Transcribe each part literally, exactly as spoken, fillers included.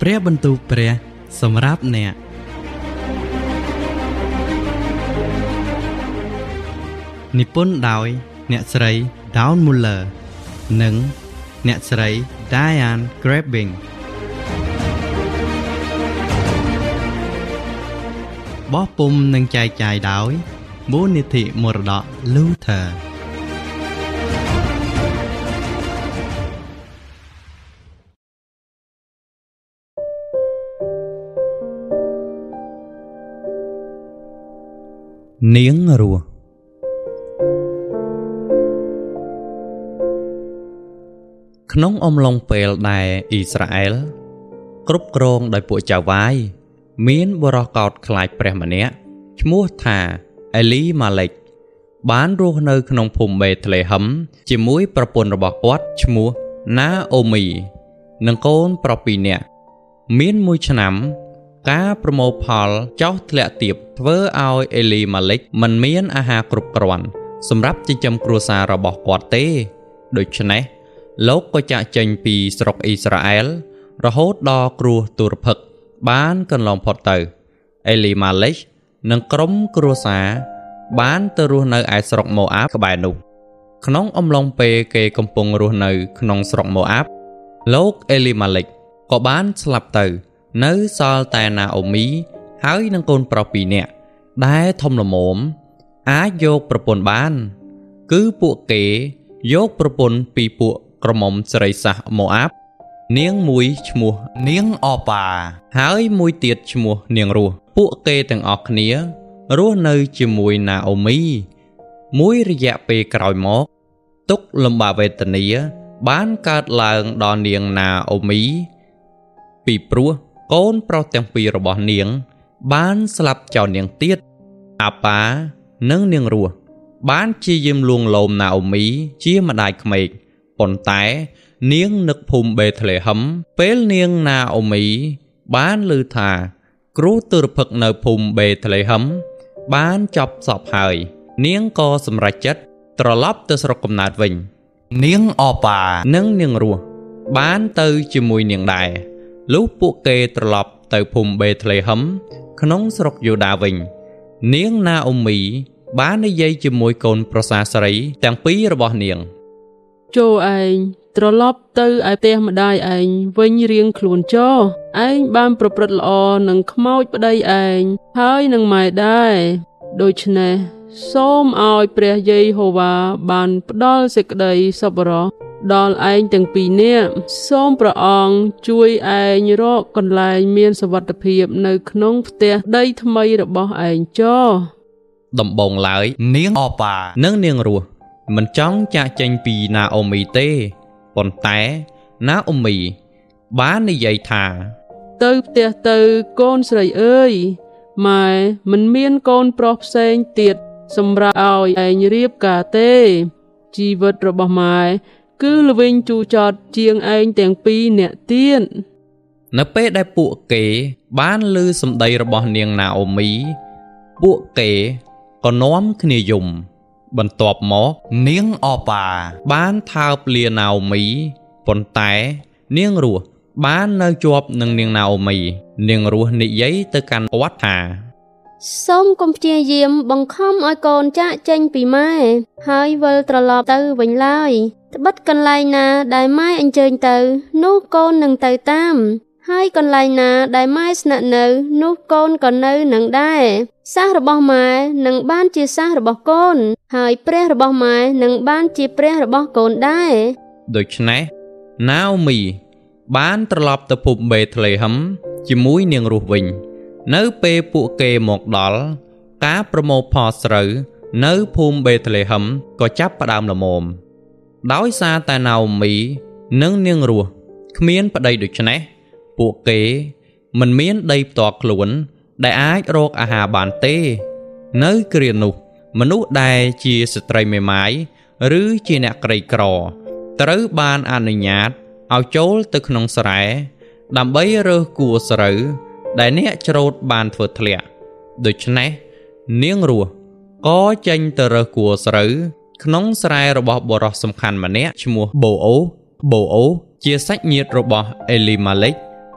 ព្រះបន្ទូលព្រះសម្រាប់អ្នកនិពន្ធដោយអ្នកស្រី Dawn Muller និងអ្នកស្រី Diane Grabbing បោះពុម្ពនិងចែកចាយដោយមូលនិធិមរតក Lutherនាងរស់ក្នុងអំឡុងពេលដែលអ៊ីស្រាអែលគ្រប់គ្រងដោយពួកចៅវាយមានបុរសកោតខ្លាចព្រះម្នាក់ឈ្មោះថាអេលីម៉ាឡេកបានរស់នៅក្នុងភូមិបេតលេហឹមជាមួយប្រពន្ធរបស់គាត់ឈ្មោះណាអូមីនិងកូនប្រុសពីរនាក់មានមួយឆ្នាំការប្រមូលផលចោះធ្លាក់ទាបធ្វើឲ្យអេលីម៉ាឡេកមិនមានអាហារគ្រប់គ្រាន់សម្រាប់ចិញ្ចឹមគ្រួសាររបស់គាត់ទេដូច្នេះលោកក៏ចាកចេញពីស្រុកអ៊ីស្រាអែលរហូតដល់គ្រោះទុរភិក្សបានកន្លងផុតទៅអេលីម៉ាឡេកនិងក្រុមគ្រួសារបានទៅរស់នៅឯស្រុកម៉ូអាបក្បែរនោះក្នុងអំឡុងពេលគេកំពុងរស់នៅក្នុងស្រុកម៉ូអាបលោកអេលីម៉ាឡេកក៏បានស្លាប់ទៅនៅសល់តែណាអូមីហើយនឹងកូនប្រុសពីរនាក់ដែលធំល្មមអាចយកប្រពន្ធបានគឺពួកគេយកប្រពន្ធពីពួកក្រមុំស្រីសាសម៉ូអាបនាងមួយឈ្មោះនាងអប៉ាហើយមួយទៀតឈ្មោះនាងរស់ពួកគេទាំងអស់គ្នារស់នៅជាមួយណាអូមីមួយរយៈពេលក្រោយមកទុក្ខលំបាកវេទនាបានកើតឡើងដល់នាងណាអូមីពីព្រោះកូនប្រុសទាំងពីររបស់នាងបានស្លាប់ចោលនាងទៀតអាប៉ានិងនាងរស់បានជាយាមលួងលោមណាអូមីជាម្ដាយក្មេកប៉ុន្តែនាងនឹកភូមិបេតលេហឹមពេលនាងណាអូមីបានឮថាគ្រោះទុរភិក្សនៅភូមិបេតលេហឹមបានចប់សពហើយនាងក៏សម្រេចចិត្តត្រឡប់ទៅស្រុកកំណើតវិញនាងអប៉ានិងនាងរស់បានទៅជាមួយនាងដែរលុះពួកគេត្រឡប់ទៅភូមិបេតលេហឹមក្នុងស្រុកយូដាវិញនាងណាអូមីបាននិយាយជាមួយកូនប្រសាស្រីទាំងពីររបស់នាងចូលឯងត្រឡប់ទៅឯផ្ទះម្ដាយឯងវិញរៀងខ្លួនចុះឯងបានប្រព្រឹត្តល្អនឹងខ្មោចប្តីឯងហើយនឹងម៉ែដែរដូច្នេះសូមឲ្យព្រះយេហូវ៉ាបានផ្ដល់សេចក្តីសប្បុរសដល់ឯងទាំងពីរនាក់សូមព្រះអង្គជួយឯងរកកន្លែងមានសុវត្ថិភាពនៅក្នុងផ្ទះដីថ្មីរបស់ឯងចុះដំបងឡើយនាងអប៉ានិងនាងរស់មិនចង់ចាកចេញពីណាអូមីទេប៉ុន្តែណាអូមីបាននិយាយថាទៅផ្ទះទៅកូនស្រីអើយម៉ែមិនមានកូនប្រុសផ្សេងទៀតសម្រាប់ឲ្យឯងរៀបការទេជីវិតរបស់ម៉ែគឺល្វីងជូរចត់ជាងឯងទាំងពីរនាក់ទៀតនៅពេលដែលពួកគេបានឮសម្ដីរបស់នាងណាអូមីពួកគេក៏នាំគ្នាយំបន្ទាប់មកនាងអប៉ាបានថើបលាណាអូមីប៉ុន្តែនាងរស់បាននៅជាប់នឹងនាងណាអូមីនាងរស់និយាយទៅកាន់គាត់ថាសូមកុំព្យាយាមបង្ខំឲ្យកូនចាកចេញពីម៉ែហើយវិលត្រឡប់ទៅវិញឡើយត្បិតកន្លែងណាដែលម៉ែអញ្ជើញទៅនោះកូននឹងទៅតាមហើយកន្លែងណាដែលម៉ែស្នាក់នៅនោះកូនក៏នៅនឹងដែរសាសរបស់ម៉ែនឹងបានជាសាសរបស់កូនហើយព្រះរបស់ម៉ែនឹងបានជាព្រះរបស់កូនដែរដូច្នេះណាអូមីបានត្រឡប់ទៅភូមិបេតលេហឹមជាមួយនាងរស់វិញនៅពេលពួកគេមកដល់ការប្រមូលផលស្រូវនៅភូមិបេតលេហឹមក៏ចាប់ផ្ដើមល្មមដោយសារតែណាអូមីនិងនាងរស់គ្មានប្តីដូច្នេះពួកគេមិនមានដីផ្ទាល់ខ្លួនដែលអាចរកអាហារបានទេនៅគ្រានោះមនុស្សដែលជាស្ត្រីមេម៉ាយឬជាអ្នកក្រីក្រត្រូវបានអនុញ្ញាតឲ្យចូលទៅក្នុងស្រែដើម្បីរើសគួរស្រូវដែលអ្នកច្រូតបានធ្វើធ្លាក់ដូច្នេះនាងរស់ក៏ចេញទៅរើសគួរស្រូវក្នុងស្រែរបស់បុរសសំខាន់ម្នាក់ឈ្មោះបូអូបូអូជាសាច់ញាតិរបស់អេលីម៉ាឡេក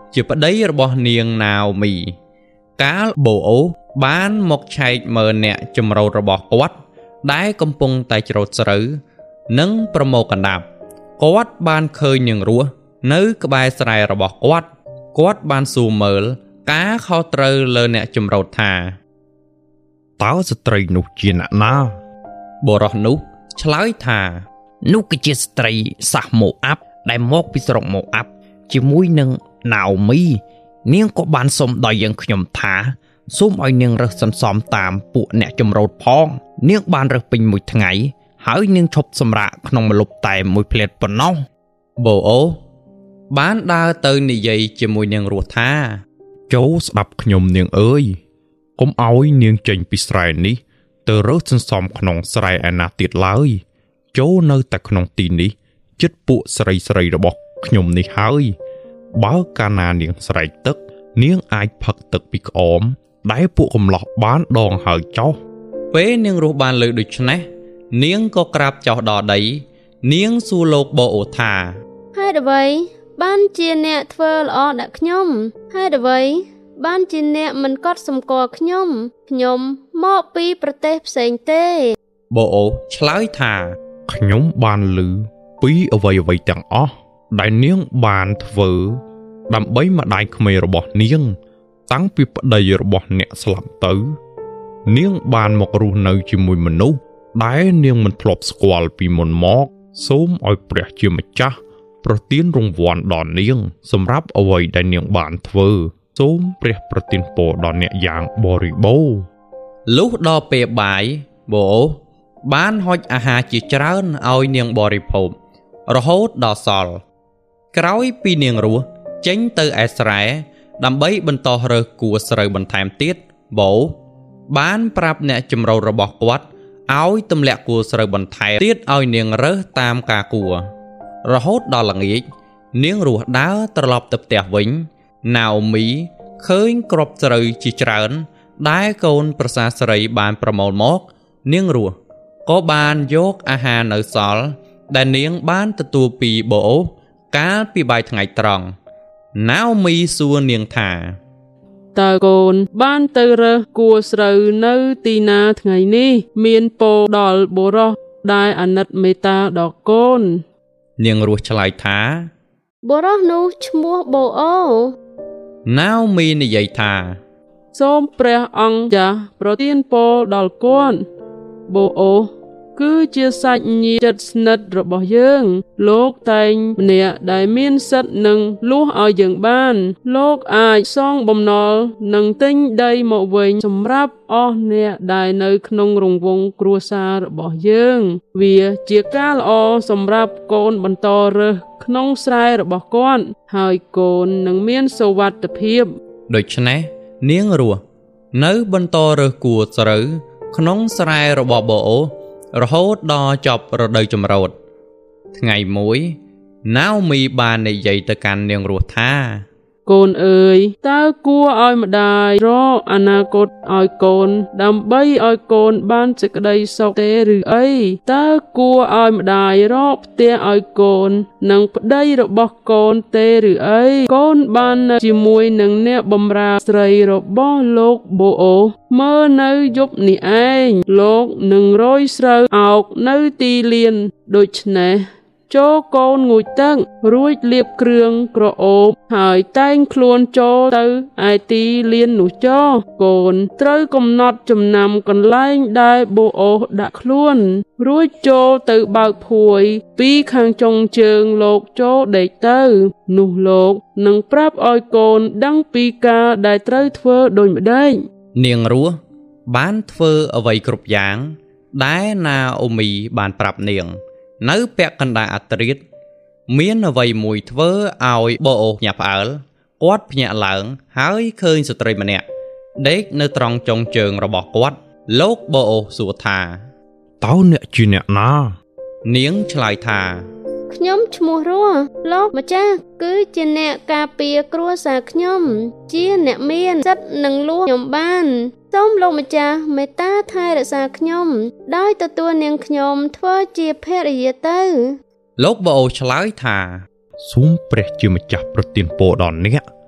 ជាប្តីរបស់នាងណាអូមីកាលបូអូបានមកឆែកមើលអ្នកចម្រោតរបស់គាត់ដែលកំពុងតែច្រូតស្រូវនិងប្រមូលកណ្ដាប់គាត់បានឃើញនាងរស់នៅក្បែរស្រែរបស់គាត់គាត់បានសួរមើលការខុសត្រូវលើអ្នកចម្រោតថាតើស្ត្រីនោះជាអ្នកណាបុរសនោះឆ្លើយថានោះគឺជាស្ត្រីសាសម៉ូអាប់ដែលមកពីស្រុកម៉ូអាប់ជាមួយនឹងណាអូមីនាងក៏បានសុំដល់យើងខ្ញុំថាសូមឲ្យនាងរើសសន្សំតាមពួកអ្នកចម្រោតផងនាងបានរើសពេញមួយថ្ងៃហើយនាងឈប់សម្រាកក្នុងម្លប់តែមួយភ្លែតប៉ុណ្ណោះបូអូបានដើរទៅនិយាយជាមួយនាងរស់ថាចូលស្ដាប់ខ្ញុំនាងអើយកុំឲ្យនាងចេញពីស្រែនេះទៅរើសសន្សំក្នុងស្រែឯណាទៀតឡើយចូលនៅតែក្នុងទីនេះជិតពួកស្រីស្រីរបស់ខ្ញុំនេះហើយបើកាលណានាងស្រែកទឹកនាងអាចផឹកទឹកពីក្អមដែលពួកកំឡោះបានដងហើយចោះពេលនាងរស់បានលើដូច្នេះនាងក៏ក្រាបចុះដល់ដីនាងសួរលោកបូអូថាហេតុអ្វីបានជាអ្នកធ្វើល្អដាក់ខ្ញុំហេតុអ្វីបានជាអ្នកមិនកត់សម្គាល់ខ្ញុំខ្ញុំមកពីប្រទេសផ្សេងទេបូអូឆ្លើយថាខ្ញុំបានឮពីអ្វីអ្វីទាំងអស់ដែលនាងបានធ្វើដើម្បីម្ដាយក្មេងរបស់នាងតាំងពីប្តីរបស់អ្នកស្លាប់ទៅនាងបានមករស់នៅជាមួយមនុស្សដែលនាងមិនធ្លាប់ស្គាល់ពីមុនមកសូមឲ្យព្រះជាម្ចាស់ប្រទានរង្វាន់ដល់នាងសម្រាប់អ្វីដែលនាងបានធ្វើសូមព្រះប្រទានពរដល់អ្នកយ៉ាងបរិបូរណ៍លុះដល់ពេលបាយបូអូបានហុចអាហារជាច្រើនឲ្យនាងបរិភោគរហូតដល់សល់ក្រោយពីនាងរស់ចេញទៅឯស្រែដើម្បីបន្តរើសគួស្រូវបន្ថែមទៀតបូបានប្រាប់អ្នកចម្រោតរបស់គាត់ឲ្យទម្លាក់គួស្រូវបន្ថែមទៀតឲ្យនាងរើសតាមការគួរហូតដល់ល្ងាចនាងរស់ដើរត្រឡប់ទៅផ្ទះវិញណាអូមីឃើញគ្រាប់ស្រូវជាច្រើនដែលកូនប្រសាស្រីបានប្រមូលមកនាងរស់ក៏បានយកអាហារនៅសល់ដែលនាងបានទទួលពីបូអូកាលពីបាយថ្ងៃត្រង់ណាអូមីសួរនាងថាតើកូនបានទៅរើសគួស្រូវនៅទីណាថ្ងៃនេះមានពោលដល់បុរសដែលអាណិតមេត្តាដល់កូននាងរស់ឆ្លើយថាបុរសនោះឈ្មោះបូអូណាអូមីនិយាយថាសូមព្រះអង្គចាស់ប្រទានពរដល់គាត់បូអូគឺជាសាច់ញាតិជិតស្និទ្ធរបស់យើងលោកតែងម្នាក់ដែលមានសិទ្ធិនឹងលួសឲ្យយើងបានលោកអាចសងបំណុលនិងទិញដីមកវិញសម្រាប់អស់អ្នកដែលនៅក្នុងរង្វង់គ្រួសាររបស់យើងវាជាការល្អសម្រាប់កូនបន្តរើសក្នុងស្រែរបស់គាត់ហើយកូននឹងមានសុវត្ថិភាពដូច្នេះនាងរស់នៅបន្តរើសគួស្រូវក្នុងស្រែរបស់បូអូរហូតដល់ចប់រដូវចម្រោតថ្ងៃមួយណាអូមីបាននិយាយទៅកាន់នាងរស់ថាកូនអើយតើគួរឲ្យម្ដាយរកអនាគតឲ្យកូនដើម្បីឲ្យកូនបានសេចក្តីសុខទេឬអីតើគួរឲ្យម្ដាយរកផ្ទះឲ្យកូននិងប្តីរបស់កូនទេឬអីកូនបាននៅជាមួយនឹងអ្នកបម្រើស្រីរបស់លោកបូអូមើលនៅយប់នេះឯងលោកនឹងរយស្រូវអោកនៅទីលានដូច្នេះចូលកូនងូតទឹករួចលាបគ្រឿងក្រអូបហើយតែងខ្លួនចូលទៅឯទីលាននោះចោះកូនត្រូវកំណត់ចំណាំកន្លែងដែលបូអូដាក់ខ្លួនរួចចូលទៅបើកភួយពីខាងចុងជើងលោកចូលដេកទៅនោះលោកនឹងប្រាប់ឲ្យកូនដឹងពីការដែលត្រូវធ្វើដូចម្ដេចនាងរស់បានធ្វើអ្វីគ្រប់យ៉ាងដែលណាអូមីបានប្រាប់នាងនៅពាក់កណ្ដាលអត្រាតមានអ្វីមួយធ្វើឲ្យបូអូញាក់ផ្អើលគាត់ភ្ញាក់ឡើងហើយឃើញស្ត្រីម្នាក់ដេកនៅត្រង់ចុងជើងរបស់គាត់លោកបូអូសួរថាតើអ្នកជាអ្នកណានាងឆ្លើយថាខ្ញុំឈ្មោះរស់លោកម្ចាស់គឺជាអ្នកការពារគ្រួសារខ្ញុំជាអ្នកមានសិទ្ធិនឹងលួសខ្ញុំបានសូមលោកម្ចាស់មេត្តាថែរក្សាខ្ញុំដោយទទួលនាងខ្ញុំធ្វើជាភរិយាទៅលោកបូអូឆ្លើយថាសូមព្រះជាម្ចាស់ប្រទានពរដល់អ្នក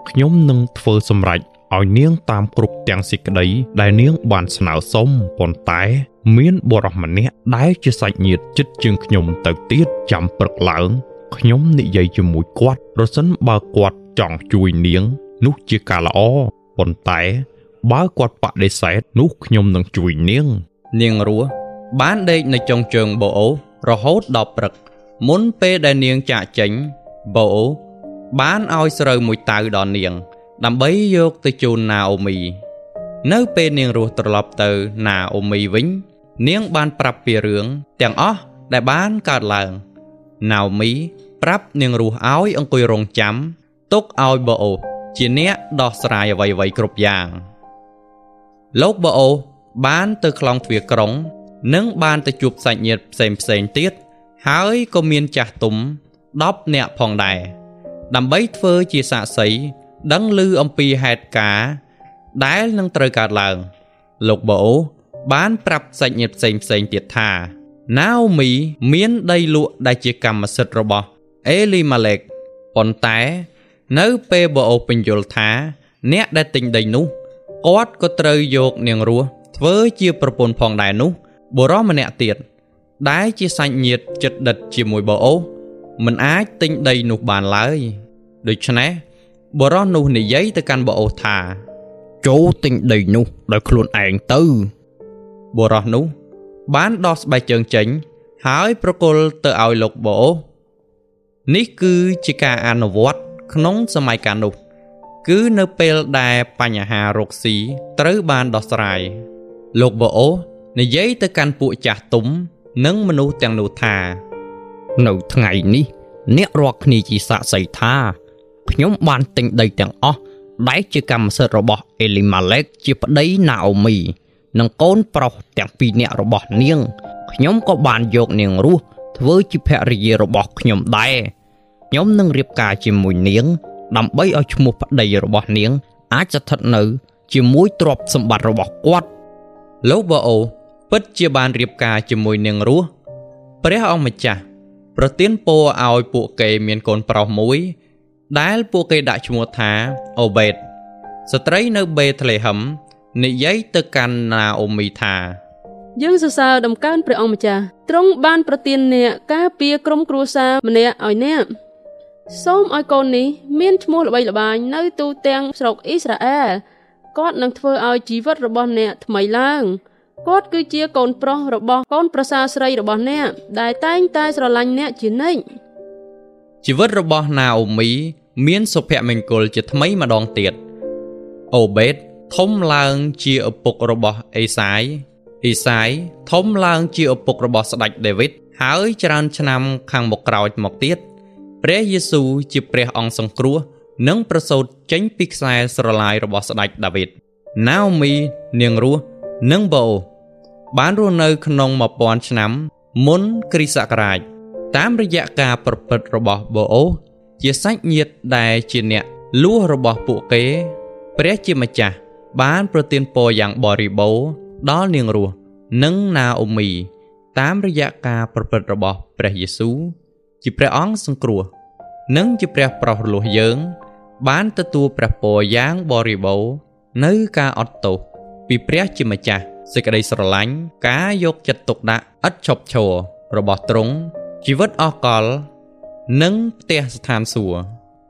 ខ្ញុំនឹងធ្វើសម្រេចឲ្យនាងតាមគ្រប់ទាំងសេចក្តីដែលនាងបានស្នើសុំប៉ុន្តែមានបុរសម្នាក់ដែលជាសាច់ញាតិជិតជាងខ្ញុំទៅទៀតចាំព្រឹកឡើងខ្ញុំនិយាយជាមួយគាត់ប្រសិនបើគាត់ចង់ជួយនាងនោះជាការល្អប៉ុន្តែបើគាត់បដិសេធនោះខ្ញុំនឹងជួយនាងនាងរស់បានដេកនៅចុងជើងបូអូរហូតដល់ព្រឹកមុនពេលដែលនាងចាកចេញបូអូបានឲ្យស្រូវមួយតៅដល់នាងដើម្បីយកទៅជូនណាអូមីនៅពេលនាងរស់ត្រឡប់ទៅណាអូមីវិញនាងបានប្រាប់ពីរឿងទាំងអស់ដែលបានកើតឡើងណាអូមីប្រាប់នាងរស់ឲ្យអង្គុយរងចាំទុកឲ្យបូអូជាអ្នកដោះស្រាយអ្វីៗគ្រប់យ៉ាងលោកបូអូបានទៅខ្លងទ្វារក្រុងនិងបានទៅជួបសាច់ញាតិផ្សេងផ្សេងទៀតហើយក៏មានចាស់ទុំដប់នាក់ផងដែរដើម្បីធ្វើជាសាក្សីដឹងឮអំពីហេតុការណ៍ដែលនឹងត្រូវកើតឡើងលោកបូអូបានប្រាប់សាច់ញាតិផ្សេងផ្សេងទៀតថាណាអូមីមានដីលក់ដែលជាកម្មសិទ្ធិរបស់អេលីម៉ាឡេកប៉ុន្តែនៅពេលបូអូពន្យល់ថាអ្នកដែលទិញដីនោះគាត់ក៏ត្រូវយកនាងរស់ធ្វើជាប្រពន្ធផងដែរនោះបុរសម្នាក់ទៀតដែលជាសាច់ញាតិជិតដិតជាមួយបូអូមិនអាចទិញដីនោះបានឡើយដូច្នេះបុរសនោះនិយាយទៅកាន់បូអូថាចូលទិញដីនោះដោយខ្លួនឯងទៅបុរសនោះបានដោះស្បែកជើងចេញហើយប្រគល់ទៅឲ្យលោកបូអូនេះគឺជាការអនុវត្តក្នុងសម័យកាលនោះគឺនៅពេលដែលបញ្ហារកស៊ីត្រូវបានដោះស្រាយលោកបូអូនិយាយទៅកាន់ពួកចាស់ទុំនិងមនុស្សទាំងនោះថានៅថ្ងៃនេះអ្នករាល់គ្នាជាសាក្សីថាខ្ញុំបានទិញដីទាំងអស់ដែលជាកម្មសិទ្ធិរបស់អេលីម៉ាឡេកជាប្តីណាអូមីនិងកូនប្រុសទាំងពីរនាក់របស់នាងខ្ញុំក៏បានយកនាងរស់ធ្វើជាភរិយារបស់ខ្ញុំដែរខ្ញុំនឹងរៀបការជាមួយនាងដើម្បីឲ្យឈ្មោះប្តីរបស់នាងអាចស្ថិតនៅជាមួយទ្រព្យសម្បត្តិរបស់គាត់លោកបូអូពិតជាបានរៀបការជាមួយនាងរស់ព្រះអង្គម្ចាស់ប្រទានពរឲ្យពួកគេមានកូនប្រុសមួយដែលពួកគេដាក់ឈ្មោះថាអូបេតស្ត្រីនៅបេតលេហឹមនិយាយទៅកាន់ណាអូមីថាយើងសរសើរដំកើងព្រះអង្គម្ចាស់ទ្រង់បានប្រទានអ្នកការពារក្រុមគ្រួសារម្នាក់ឲ្យអ្នកសូមឲ្យកូននេះមានឈ្មោះល្បីល្បាញនៅទូទាំងស្រុកអ៊ីស្រាអែលគាត់នឹងធ្វើឲ្យជីវិតរបស់អ្នកថ្មីឡើងគាត់គឺជាកូនប្រុសរបស់កូនប្រសារស្រីរបស់អ្នកដែលតែងតែស្រឡាញ់អ្នកជានិច្ចជីវិតរបស់ណាអូមីមានសុភមង្គលជាថ្មីម្ដងទៀតអូបេតធំឡើងជាឪពុករបស់អេសាយអេសាយធំឡើងជាឪពុករបស់ស្ដេចដាវីតហើយច្រើនឆ្នាំខាងមុខក្រោយមកទៀតព្រះយេស៊ូវជាព្រះអង្គសង្គ្រោះនិងប្រសូតចេញពីខ្សែស្រឡាយរបស់ស្ដេចដាវីតណាអូមីនាងរស់និងបូអូបានរស់នៅក្នុងមួយពាន់ឆ្នាំមុនគ្រិស្តសករាជតាមរយៈការប្រព្រឹត្តរបស់បូអូជាសាច់ញាតិដែលជាអ្នកលួសរបស់ពួកគេព្រះជាម្ចាស់បានប្រទានពរយ៉ាងបរិបូរណ៍ដល់នាងរស់និងណាអូមីតាមរយៈការប្រព្រឹត្តរបស់ព្រះយេស៊ូវជាព្រះអង្គសង្គ្រោះនិងជាព្រះប្រោសរលួសយើងបានទទួលព្រះពរយ៉ាងបរិបូរណ៍នៅការអត់ទោសពីព្រះជាម្ចាស់សេចក្តីស្រឡាញ់ការយកចិត្តទុកដាក់ឥតឈប់ឈររបស់ទ្រង់ជីវិតអកលនិងផ្ទះស្ថានសួគ៌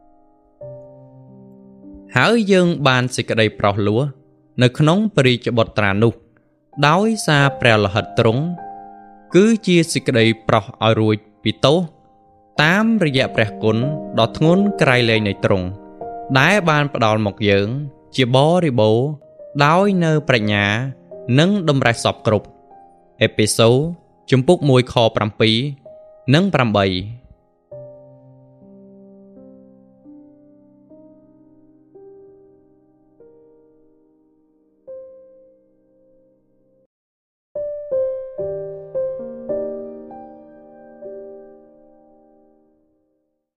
ហើយយើងបានសេចក្តីប្រោសលួសនៅក្នុងព្រះរាជបុត្រានោះដោយសារព្រះលិខិតទ្រង់គឺជាសេចក្តីប្រោសឲ្យរួចពីទោសតាមរយៈព្រះគុណដ៏ធ្ងន់ក្រៃលែងនៃទ្រង់ដែលបានផ្ដល់មកយើងជាបរិបូរណ៍ដោយនៅប្រាជ្ញានិងតម្រេះសពគ្រប់អេពីសូតជំពូកមួយខប្រាំពីរនិងប្រាំបី